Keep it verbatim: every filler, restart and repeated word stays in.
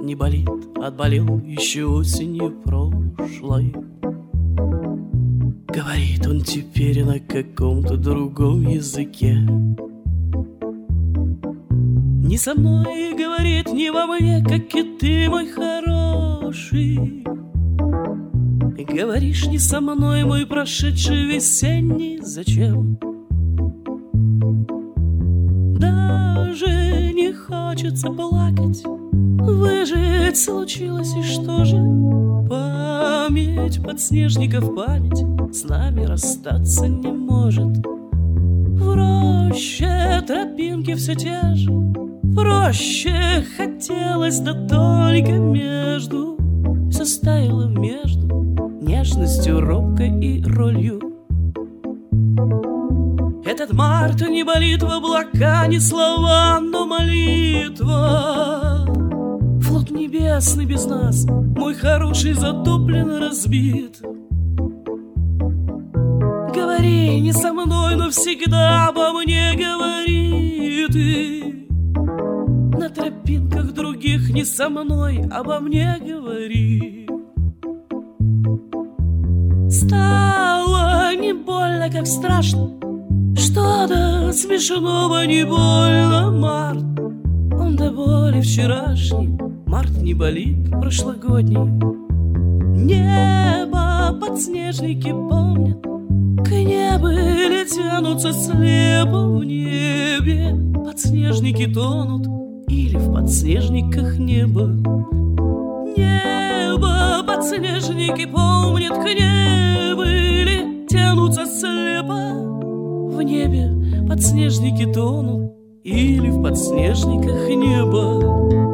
не болит, отболел еще осенью прошлой. Говорит он теперь на каком-то другом языке. Не со мной, говорит, не во мне, как и ты, мой хороший. Говоришь, не со мной, мой прошедший весенний, зачем? Даже не хочется плакать, выжить случилось, и что же? Память подснежников, память с нами расстаться не может. В роще тропинки все те же, проще хотелось, да только между все стаяло между нежностью робкой и ролью. Этот март не болит, в облака ни слова, но молитва. Флот небесный без нас, мой хороший, затоплен, разбит. Говори не со мной, но всегда обо мне говори ты. На тропинках других не со мной, обо мне говори. Стало не больно, как страшно, что-то смешного, не больно. Март, он до боли вчерашний, март не болит прошлогодний. Небо подснежники помнят, к небу ли тянутся слепо в небе. Подснежники тонут или в подснежниках небо. Небо подснежники помнят, к небу ли тянутся слепо в небе. Подснежники тонут или в подснежниках небо.